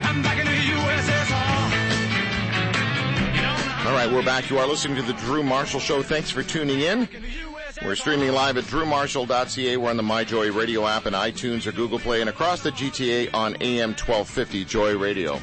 All right, we're back. You are listening to the Drew Marshall Show. Thanks for tuning in. We're streaming live at drewmarshall.ca. We're on the MyJoy Radio app and iTunes or Google Play, and across the GTA on AM 1250 Joy Radio.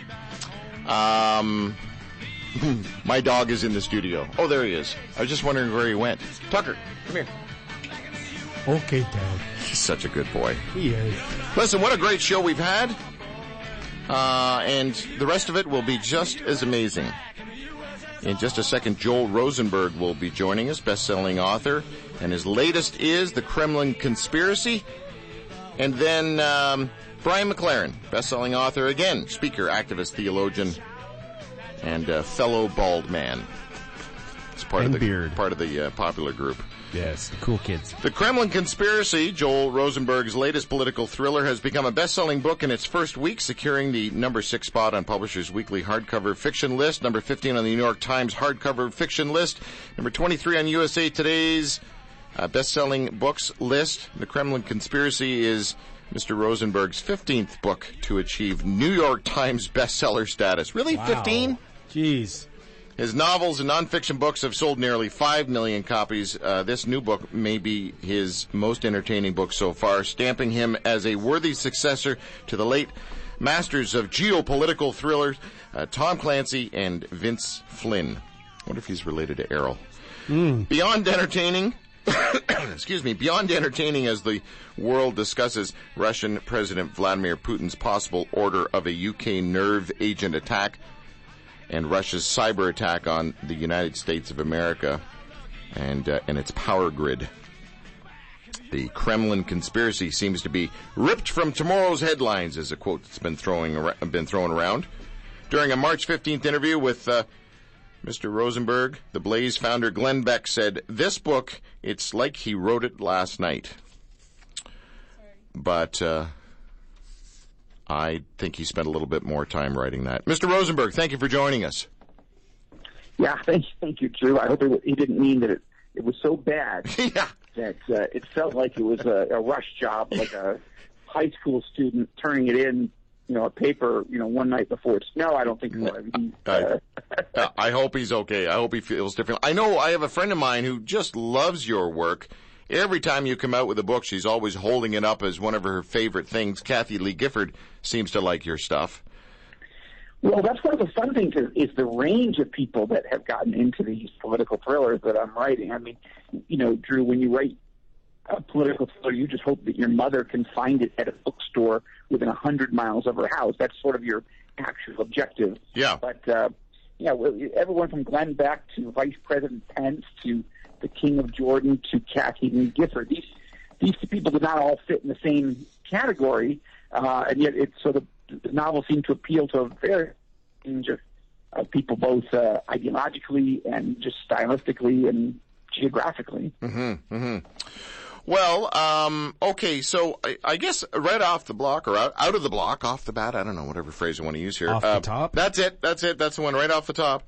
My dog is in the studio. Oh, there he is. I was just wondering where he went. Tucker, come here. Okay, Dad. He's such a good boy. He is. Listen, what a great show we've had. And the rest of it will be just as amazing. In just a second, Joel Rosenberg will be joining us, best-selling author. And his latest is The Kremlin Conspiracy. And then Brian McLaren, best-selling author again, speaker, activist, theologian, and fellow bald man. It's part of the popular group. Yes, cool kids. The Kremlin Conspiracy, Joel Rosenberg's latest political thriller, has become a best-selling book in its first week, securing the number 6 spot on Publishers Weekly hardcover fiction list, number 15 on the New York Times hardcover fiction list, number 23 on USA Today's best-selling books list. The Kremlin Conspiracy is Mr. Rosenberg's 15th book to achieve New York Times bestseller status. Really, wow. 15? Jeez. His novels and nonfiction books have sold nearly 5 million copies. This new book may be his most entertaining book so far, stamping him as a worthy successor to the late masters of geopolitical thrillers, Tom Clancy and Vince Flynn. I wonder if he's related to Errol. Beyond entertaining, beyond entertaining as the world discusses Russian President Vladimir Putin's possible order of a UK nerve agent attack, and Russia's cyber attack on the United States of America and its power grid. The Kremlin Conspiracy seems to be ripped from tomorrow's headlines, is a quote that's been thrown around. During a March 15th interview with Mr. Rosenberg, the Blaze founder Glenn Beck said, "This book, it's like he wrote it last night." But I think he spent a little bit more time writing that. Mr. Rosenberg, thank you for joining us. Yeah, thank you, Drew. I hope he didn't mean that it was so bad that it felt like it was a rush job, like a high school student turning it in, a paper, one night before it's. No, I don't think so. I hope he's okay. I hope he feels different. I know I have a friend of mine who just loves your work. Every time you come out with a book, she's always holding it up as one of her favorite things. Kathy Lee Gifford seems to like your stuff. Well, that's one of the fun things is the range of people that have gotten into these political thrillers that I'm writing. I mean, Drew, when you write a political thriller, you just hope that your mother can find it at a bookstore within 100 miles of her house. That's sort of your actual objective. Yeah. But, everyone from Glenn Beck to Vice President Pence to the King of Jordan to Kathy Lee Gifford. These people did not all fit in the same category, and yet the novel seemed to appeal to a very range of people, both ideologically and just stylistically and geographically. Mm-hmm, mm-hmm. Well, okay, so I guess right off the block, or out of the block, off the bat, I don't know, whatever phrase I want to use here. Off the top? That's it. That's the one right off the top.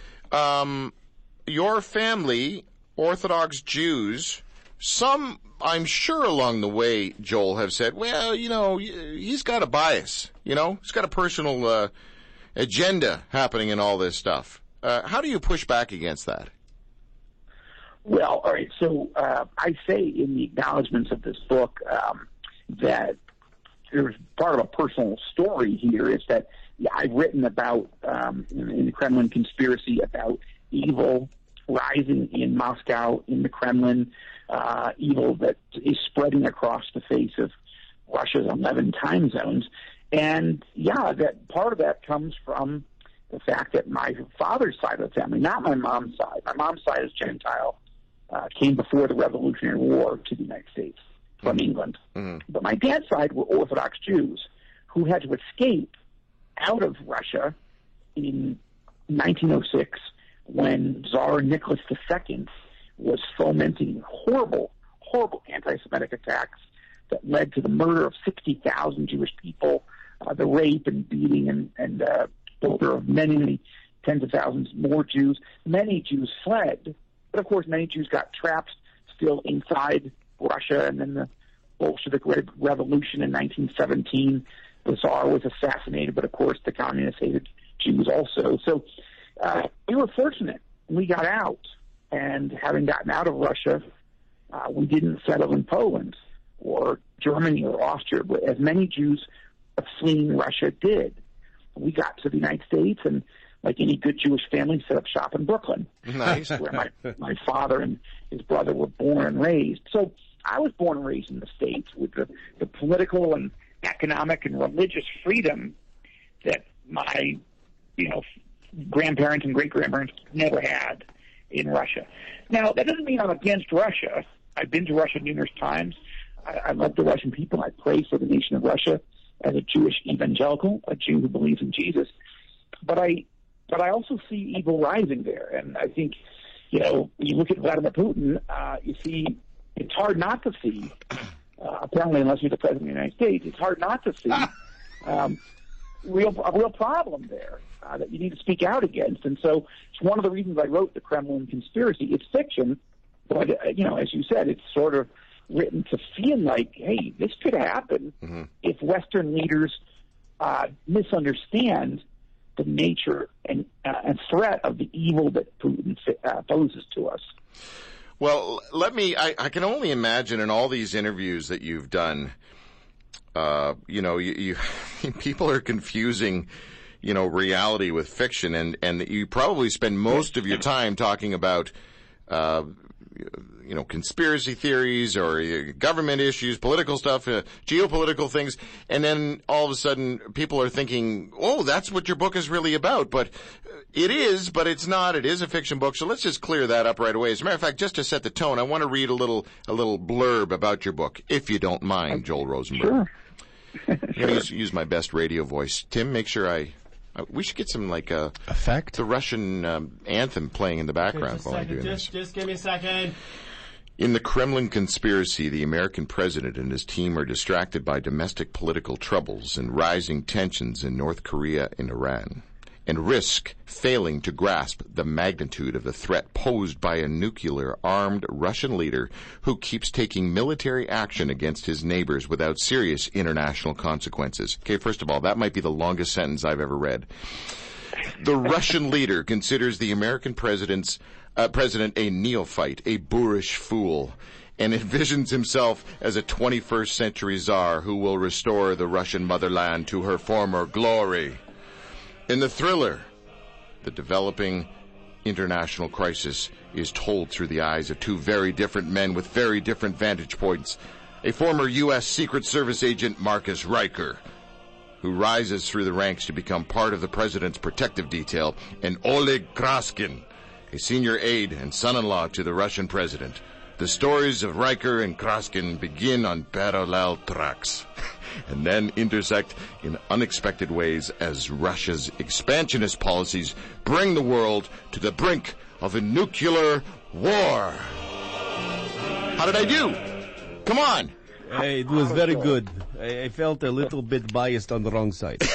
Your family, Orthodox Jews, some, I'm sure along the way, Joel, have said, well, he's got a bias, he's got a personal agenda happening in all this stuff. How do you push back against that? Well, all right, so I say in the acknowledgments of this book that there's part of a personal story here is that I've written about, in the Kremlin Conspiracy, about evil rising in Moscow, in the Kremlin, evil that is spreading across the face of Russia's 11 time zones. And, that part of that comes from the fact that my father's side of the family, not my mom's side. My mom's side is Gentile, came before the Revolutionary War to the United States from England. Mm-hmm. But my dad's side were Orthodox Jews who had to escape out of Russia in 1906 when Tsar Nicholas II was fomenting horrible anti-Semitic attacks that led to the murder of 60,000 Jewish people, the rape and beating and the murder of many tens of thousands more Jews. Many Jews fled, but of course many Jews got trapped still inside Russia, and then the Bolshevik Revolution in 1917 the Tsar was assassinated, but of course the communists hated Jews also. So we were fortunate. We got out, and having gotten out of Russia, we didn't settle in Poland or Germany or Austria, but as many Jews fleeing Russia did. We got to the United States, and like any good Jewish family, set up shop in Brooklyn. Nice. Where my father and his brother were born and raised. So I was born and raised in the States with the political and economic and religious freedom that my, grandparents and great-grandparents never had in Russia. Now, that doesn't mean I'm against Russia. I've been to Russia numerous times. I love the Russian people. I pray for the nation of Russia as a Jewish evangelical, a Jew who believes in Jesus. But I also see evil rising there. And I think, when you look at Vladimir Putin, you see it's hard not to see, apparently unless you're the President of the United States, it's hard not to see a real problem there that you need to speak out against. And so it's one of the reasons I wrote The Kremlin Conspiracy. It's fiction, but, as you said, it's sort of written to feel like, hey, this could happen if Western leaders misunderstand the nature and threat of the evil that Putin poses to us. Well, I can only imagine in all these interviews that you've done, you people are confusing, reality with fiction, and you probably spend most of your time talking about, conspiracy theories or government issues, political stuff, geopolitical things, and then all of a sudden people are thinking, oh, that's what your book is really about. But it is, but it's not. It is a fiction book, so let's just clear that up right away. As a matter of fact, just to set the tone, I want to read a little blurb about your book, if you don't mind, Joel Rosenberg. Sure. I'm going to use my best radio voice. Tim, make sure we should get some, effect? The Russian anthem playing in the background while I'm doing this. Just give me a second. In the Kremlin conspiracy, the American president and his team are distracted by domestic political troubles and rising tensions in North Korea and Iran, and risk failing to grasp the magnitude of the threat posed by a nuclear-armed Russian leader who keeps taking military action against his neighbors without serious international consequences. Okay, first of all, that might be the longest sentence I've ever read. The Russian leader considers the American president a neophyte, a boorish fool, and envisions himself as a 21st century czar who will restore the Russian motherland to her former glory. In the thriller, the developing international crisis is told through the eyes of two very different men with very different vantage points. A former U.S. Secret Service agent, Marcus Riker, who rises through the ranks to become part of the president's protective detail, and Oleg Kraskin, a senior aide and son-in-law to the Russian president. The stories of Riker and Kraskin begin on parallel tracks and then intersect in unexpected ways as Russia's expansionist policies bring the world to the brink of a nuclear war. How did I do? Come on. It was very good. I felt a little bit biased on the wrong side.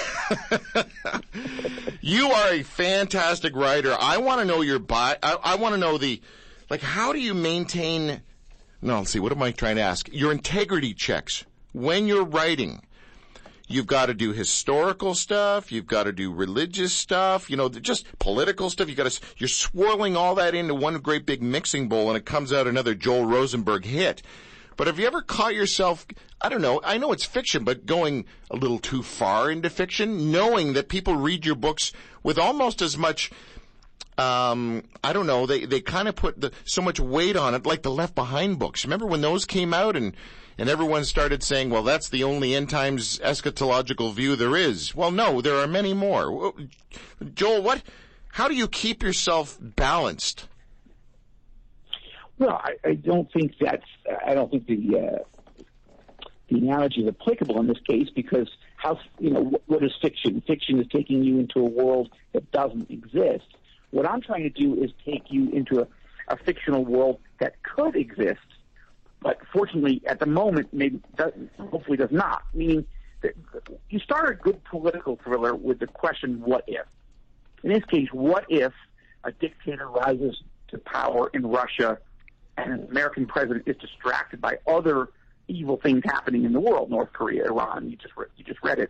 You are a fantastic writer. I want to know I want to know how do you maintain, let's see, what am I trying to ask? Your integrity checks when you're writing. You've got to do historical stuff. You've got to do religious stuff. Just political stuff. You're swirling all that into one great big mixing bowl, and it comes out another Joel Rosenberg hit. But have you ever caught yourself, I don't know, I know it's fiction, but going a little too far into fiction, knowing that people read your books with almost as much, they kind of put so much weight on it, like the Left Behind books. Remember when those came out and everyone started saying, well, that's the only end times eschatological view there is. Well, no, there are many more. Joel, how do you keep yourself balanced? Well, I don't think the analogy is applicable in this case because what is fiction? Fiction is taking you into a world that doesn't exist. What I'm trying to do is take you into a fictional world that could exist, but fortunately at the moment hopefully does not. Meaning that you start a good political thriller with the question, what if? In this case, what if a dictator rises to power in Russia and an American president is distracted by other evil things happening in the world, North Korea, Iran, you just read it.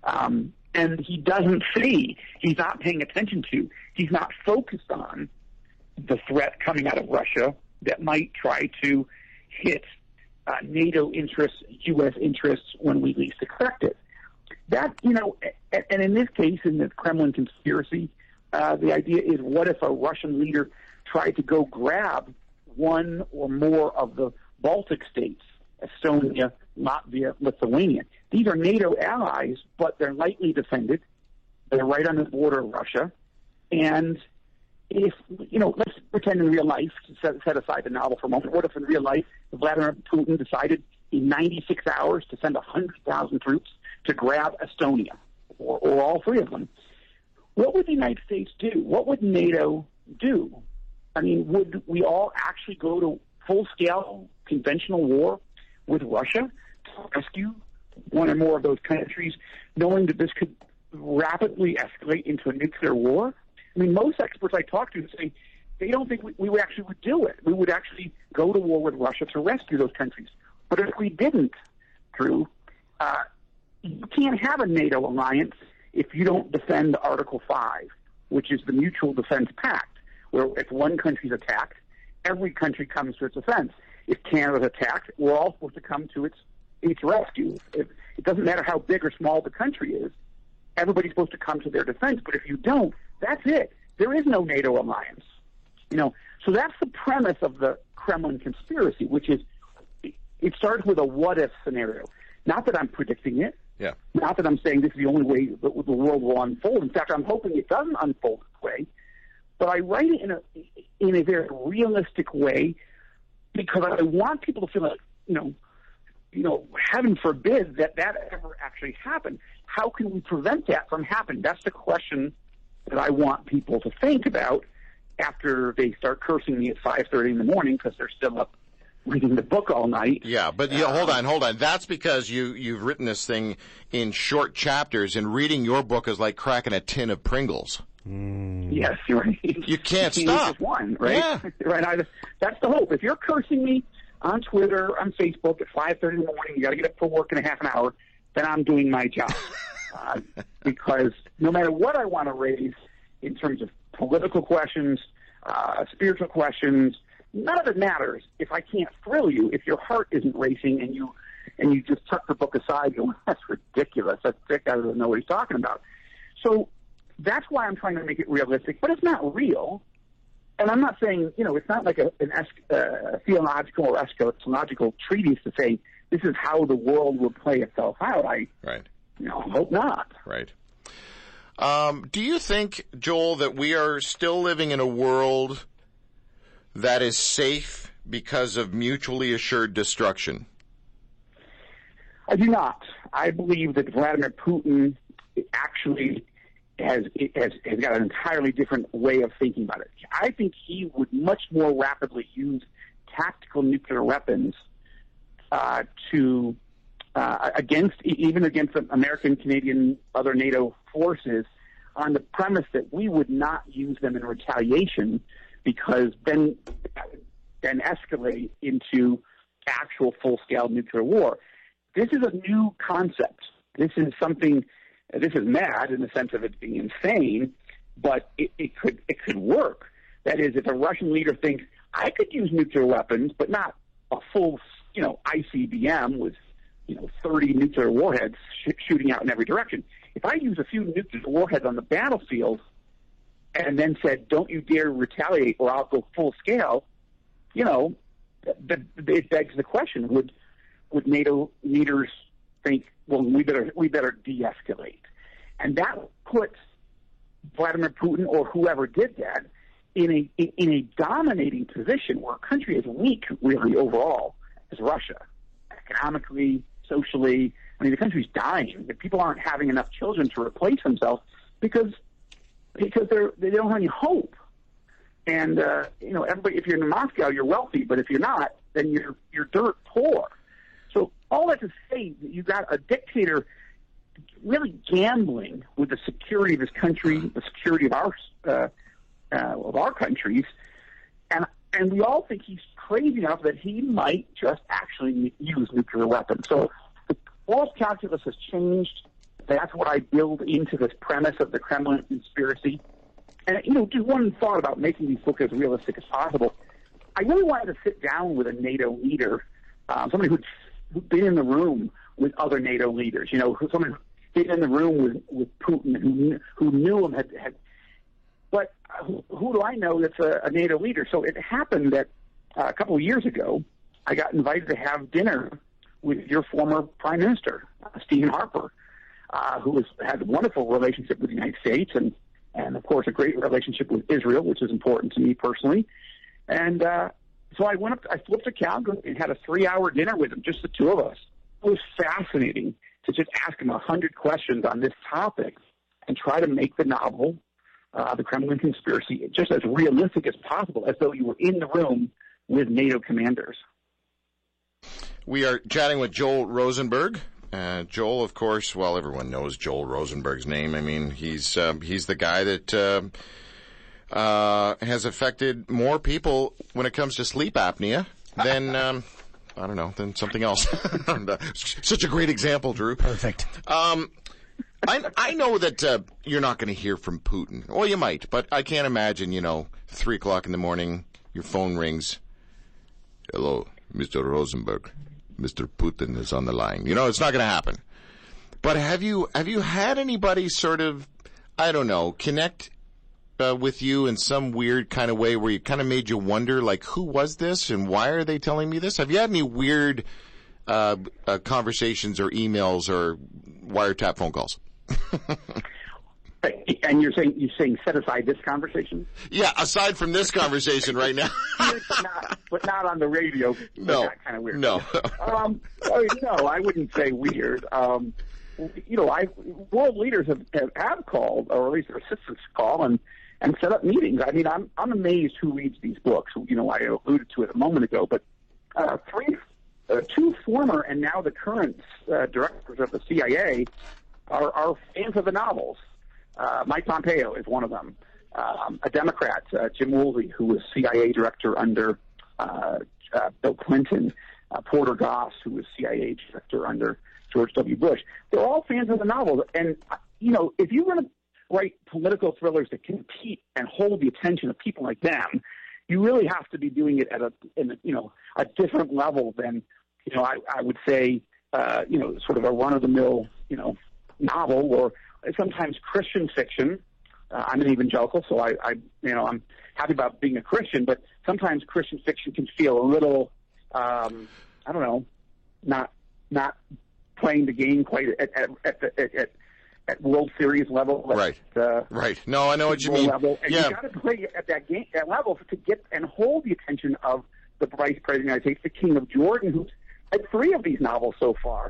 And he doesn't see, he's not paying attention to, he's not focused on the threat coming out of Russia that might try to hit NATO interests, U.S. interests when we least expect it. That, and in this case, in the Kremlin conspiracy, the idea is, what if a Russian leader tried to go grab one or more of the Baltic states, Estonia, Latvia, Lithuania? These are NATO allies, but they're lightly defended. They're right on the border of Russia. And if, let's pretend in real life, set aside the novel for a moment, what if in real life Vladimir Putin decided in 96 hours to send 100,000 troops to grab Estonia, or all three of them? What would the United States do? What would NATO do? I mean, would we all actually go to full-scale conventional war with Russia to rescue one or more of those countries, knowing that this could rapidly escalate into a nuclear war? I mean, most experts I talk to say they don't think we actually would do it. We would actually go to war with Russia to rescue those countries. But if we didn't, Drew, you can't have a NATO alliance if you don't defend Article 5, which is the Mutual Defense Pact, where if one country's attacked, every country comes to its defense. If Canada's attacked, we're all supposed to come to its rescue. It doesn't matter how big or small the country is. Everybody's supposed to come to their defense. But if you don't, that's it. There is no NATO alliance. So that's the premise of the Kremlin conspiracy, which is it starts with a what-if scenario. Not that I'm predicting it. Yeah. Not that I'm saying this is the only way the world will unfold. In fact, I'm hoping it doesn't unfold this way. But I write it in a very realistic way because I want people to feel like, heaven forbid that ever actually happened. How can we prevent that from happening? That's the question that I want people to think about after they start cursing me at 5:30 in the morning because they're still up reading the book all night. Yeah, but hold on. That's because you've written this thing in short chapters, and reading your book is like cracking a tin of Pringles. Yes, you're right. You can't stop. One, right? Yeah. Right. That's the hope. If you're cursing me on Twitter, on Facebook at 5:30 in the morning, you got to get up for work in a half an hour, then I'm doing my job. Because no matter what I want to raise in terms of political questions, spiritual questions, none of it matters if I can't thrill you, if your heart isn't racing and you just tuck the book aside going, that's ridiculous. That guy doesn't know what he's talking about. So that's why I'm trying to make it realistic, but it's not real. And I'm not saying, it's not like a theological or eschatological treatise to say this is how the world will play itself out. I hope not. Right. Do you think, Joel, that we are still living in a world that is safe because of mutually assured destruction? I do not. I believe that Vladimir Putin actually has got an entirely different way of thinking about it. I think he would much more rapidly use tactical nuclear weapons against American, Canadian, other NATO forces on the premise that we would not use them in retaliation because then escalate into actual full-scale nuclear war. This is a new concept. This is mad in the sense of it being insane, but it could work. That is, if a Russian leader thinks, I could use nuclear weapons, but not a full, ICBM with 30 nuclear warheads shooting out in every direction. If I use a few nuclear warheads on the battlefield and then said, don't you dare retaliate or I'll go full scale, it begs the question, would NATO leaders think, well, we better de-escalate? And that puts Vladimir Putin or whoever did that in a dominating position where a country is weak, really, overall, as Russia, economically, socially. I mean, the country's dying. The people aren't having enough children to replace themselves because they don't have any hope. And everybody, if you're in Moscow, you're wealthy, but if you're not, then you're dirt poor. So all that to say that you've got a dictator really gambling with the security of his country, the security of our countries, and we all think he's crazy enough that he might just actually use nuclear weapons. So the world calculus has changed. That's what I build into this premise of the Kremlin conspiracy. And, just one thought about making these books as realistic as possible. I really wanted to sit down with a NATO leader, somebody who'd been in the room with other NATO leaders, someone who'd been in the room with Putin, who knew him. But who do I know that's a NATO leader? So it happened that a couple of years ago, I got invited to have dinner with your former Prime Minister, Stephen Harper, who had a wonderful relationship with the United States and of course, a great relationship with Israel, which is important to me personally. And so I flew up to Calgary and had a 3-hour dinner with him, just the two of us. It was fascinating to just ask him 100 questions on this topic and try to make the novel, The Kremlin Conspiracy, just as realistic as possible, as though you were in the room with NATO commanders. We are chatting with Joel Rosenberg. Joel, of course, well, everyone knows Joel Rosenberg's name. I mean, he's the guy that has affected more people when it comes to sleep apnea than, than something else. Such a great example, Drew. Perfect. I know that you're not going to hear from Putin. Well, you might, but I can't imagine, 3 o'clock in the morning, your phone rings. Hello, Mr. Rosenberg. Mr. Putin is on the line. It's not going to happen. But have you had anybody sort of, connect with you in some weird kind of way where you kind of made you wonder, like, who was this and why are they telling me this? Have you had any weird conversations or emails or wiretap phone calls? And you're saying set aside this conversation? Yeah, aside from this conversation right now. but not on the radio. No. That kind of weird. No. No, I wouldn't say weird. World leaders have called, or at least their assistants call, and set up meetings. I mean, I'm amazed who reads these books. I alluded to it a moment ago, but two former and now the current directors of the CIA are fans of the novels. Mike Pompeo is one of them. A Democrat, Jim Woolsey, who was CIA director under Bill Clinton. Porter Goss, who was CIA director under George W. Bush. They're all fans of the novels. And, if you want to write political thrillers that compete and hold the attention of people like them, you really have to be doing it at a different level than, I would say, sort of a run-of-the-mill, novel or sometimes Christian fiction. I'm an evangelical, so I'm happy about being a Christian, but sometimes Christian fiction can feel a little, not playing the game quite at World Series level. Right. Right. No, I know what you mean. Level. And you got to play at that level to get and hold the attention of the Vice President of the United States, the King of Jordan, who's had 3 of these novels so far.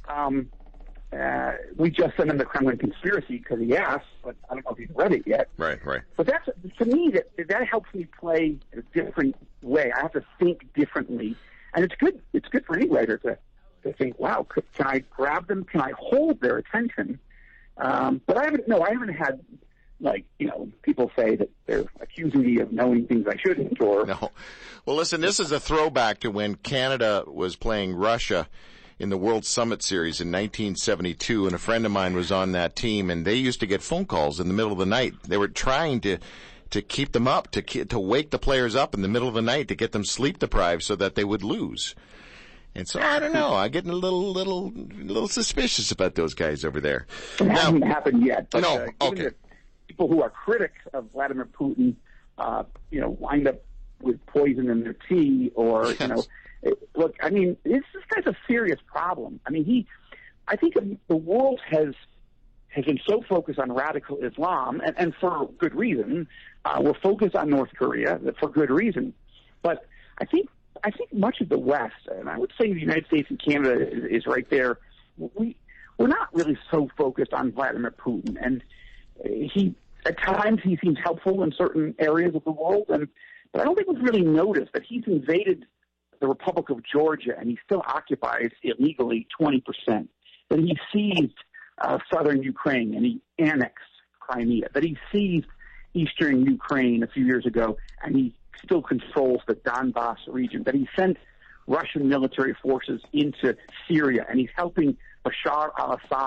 We just sent him the Kremlin Conspiracy because he asked, but I don't know if he's read it yet. Right. But that's, to me, that helps me play in a different way. I have to think differently, and it's good. It's good for any writer to think, wow, can I grab them? Can I hold their attention? But I haven't had people say that they're accusing me of knowing things I shouldn't. No. Well, listen, this is a throwback to when Canada was playing Russia in the World Summit Series in 1972, and a friend of mine was on that team, and they used to get phone calls in the middle of the night. They were trying to keep them up, to wake the players up in the middle of the night to get them sleep deprived so that they would lose. And so I don't know. I'm getting a little suspicious about those guys over there. It hasn't happened yet. But, no. Okay. That people who are critics of Vladimir Putin, wind up with poison in their tea, or look. I mean, this guy's a serious problem. I mean, I think the world has been so focused on radical Islam, and for good reason. We're focused on North Korea for good reason, but I think much of the West, and I would say the United States and Canada is right there. We're not really so focused on Vladimir Putin, and at times he seems helpful in certain areas of the world, but I don't think we've really noticed that he's invaded the Republic of Georgia and he still occupies illegally 20%. That he seized southern Ukraine and he annexed Crimea. That he seized eastern Ukraine a few years ago and he still controls the Donbass region. That he sent Russian military forces into Syria and he's helping Bashar al-Assad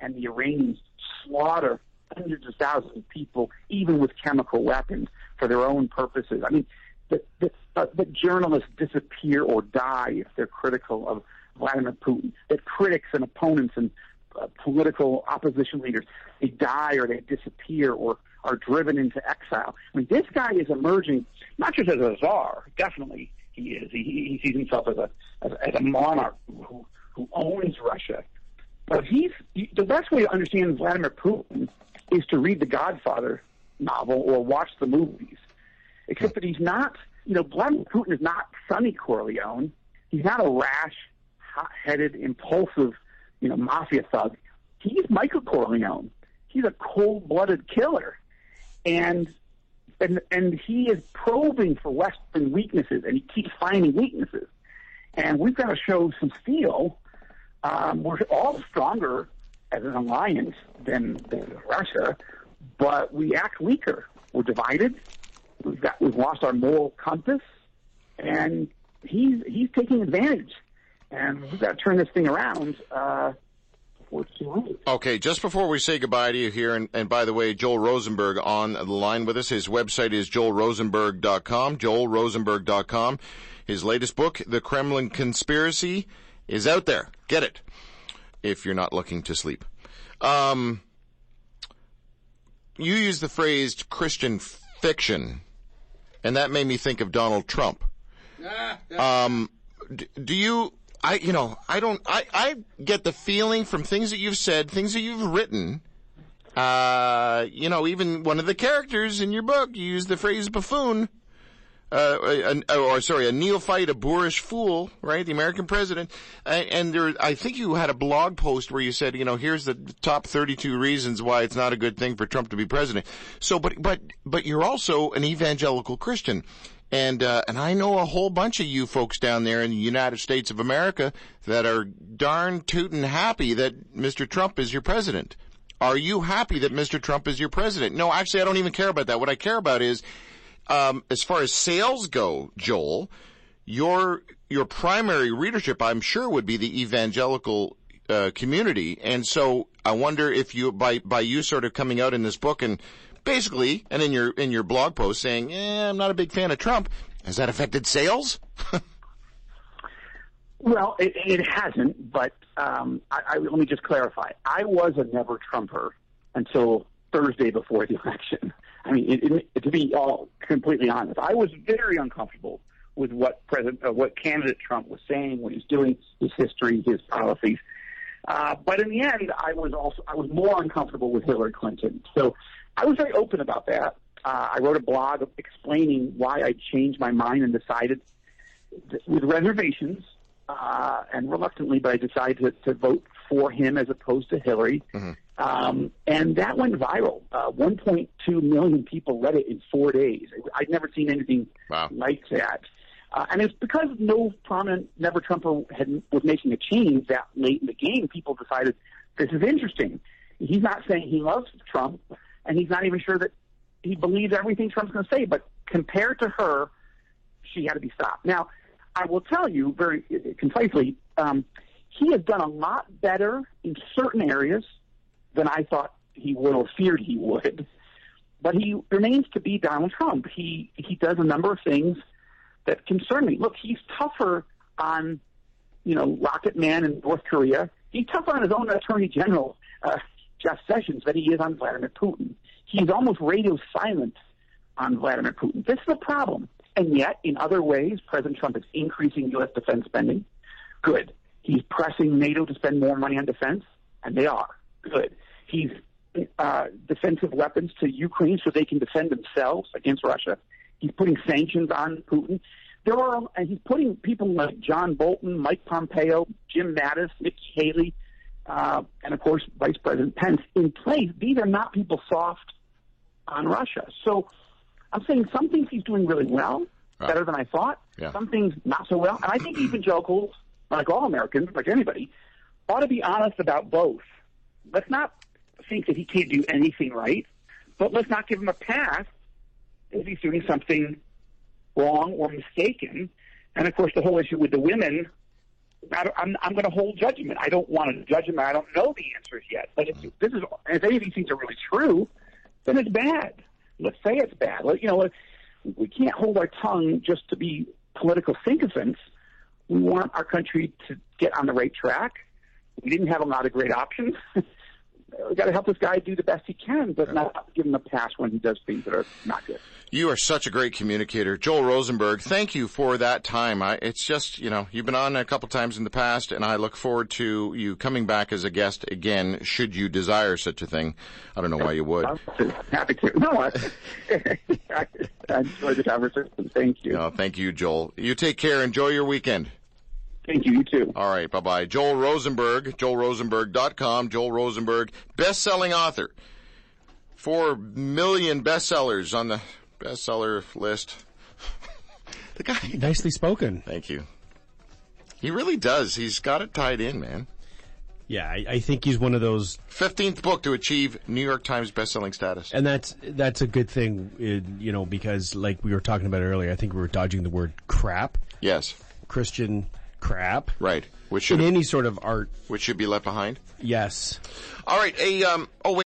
and the Iranians slaughter hundreds of thousands of people, even with chemical weapons, for their own purposes. I mean, that journalists disappear or die if they're critical of Vladimir Putin, that critics and opponents and political opposition leaders, they die or they disappear or are driven into exile. I mean, this guy is emerging not just as a czar, definitely he is. He sees himself as a monarch who owns Russia. But the best way to understand Vladimir Putin is to read the Godfather novel or watch the movies. Except that he's not, Vladimir Putin is not Sonny Corleone. He's not a rash, hot-headed, impulsive, mafia thug. He's Michael Corleone. He's a cold-blooded killer. And he is probing for Western weaknesses, and he keeps finding weaknesses. And we've got to show some steel. We're all stronger as an alliance than Russia, but we act weaker. We're divided. We've lost our moral compass, and he's taking advantage. And we've got to turn this thing around before it's too late. Okay, just before we say goodbye to you here, and by the way, Joel Rosenberg on the line with us. His website is joelrosenberg.com, joelrosenberg.com. His latest book, The Kremlin Conspiracy, is out there. Get it, if you're not looking to sleep. You used the phrase Christian fiction, and that made me think of Donald Trump. Do you... I get the feeling from things that you've said, things that you've written, even one of the characters in your book, you use the phrase buffoon, a neophyte, a boorish fool, right? The American president. And I think you had a blog post where you said, here's the top 32 reasons why it's not a good thing for Trump to be president. So, but you're also an evangelical Christian. And I know a whole bunch of you folks down there in the United States of America that are darn tootin' happy that Mr. Trump is your president. Are you happy that Mr. Trump is your president? No, actually, I don't even care about that. What I care about is, as far as sales go, Joel, your primary readership, I'm sure, would be the evangelical community. And so I wonder if you, by you sort of coming out in this book and basically, and in your blog post saying, I'm not a big fan of Trump, has that affected sales? Well, it hasn't, but let me just clarify. I was a never Trumper until Thursday before the election. I mean, to be all completely honest, I was very uncomfortable with what candidate Trump was saying, what he's doing, his history, his policies. But in the end, I was more uncomfortable with Hillary Clinton. So I was very open about that. I wrote a blog explaining why I changed my mind and decided, with reservations and reluctantly, but I decided to vote for him as opposed to Hillary. Mm-hmm. And that went viral. 1.2 million people read it in 4 days. I'd never seen anything like that. And it's because no prominent Never Trumper was making a change that late in the game. People decided this is interesting. He's not saying he loves Trump, and he's not even sure that he believes everything Trump's going to say. But compared to her, she had to be stopped. Now, I will tell you very concisely, he has done a lot better in certain areas than I thought he would or feared he would. But he remains to be Donald Trump. He does a number of things that concern me. Look, he's tougher on, Rocket Man in North Korea. He's tougher on his own Attorney General, Jeff Sessions, than he is on Vladimir Putin. He's almost radio silent on Vladimir Putin. This is a problem. And yet, in other ways, President Trump is increasing U.S. defense spending. Good. He's pressing NATO to spend more money on defense, and they are. Good. He's defensive weapons to Ukraine so they can defend themselves against Russia. He's putting sanctions on Putin. And he's putting people like John Bolton, Mike Pompeo, Jim Mattis, Nikki Haley, and, of course, Vice President Pence in place. These are not people soft on Russia. So I'm saying some things he's doing really well, better than I thought. Yeah. Some things not so well. And I think evangelicals, like all Americans, like anybody, ought to be honest about both. Let's not think that he can't do anything right, but let's not give him a pass if he's doing something wrong or mistaken. And, of course, the whole issue with the women I'm going to hold judgment. I don't want to judge him. I don't know the answers yet. But if any of these things are really true, then it's bad. Let's say it's bad. We can't hold our tongue just to be political sycophants. We want our country to get on the right track. We didn't have a lot of great options. We've got to help this guy do the best he can, but not give him a pass when he does things that are not good. You are such a great communicator. Joel Rosenberg, thank you for that time. It's just, you've been on a couple times in the past, and I look forward to you coming back as a guest again, should you desire such a thing. I don't know why you would. I'm happy to. No, I enjoyed the conversation. Thank you. No, thank you, Joel. You take care. Enjoy your weekend. Thank you. You too. All right. Bye-bye. Joel Rosenberg, joelrosenberg.com. Joel Rosenberg, best-selling author. 4 million bestsellers on the bestseller list. The guy. Nicely spoken. Thank you. He really does. He's got it tied in, man. Yeah, I think he's one of those 15th book to achieve New York Times bestselling status. And that's a good thing, because like we were talking about earlier, I think we were dodging the word crap. Yes. Christian crap. Right. In any sort of art. Which should be left behind. Yes. All right. Wait.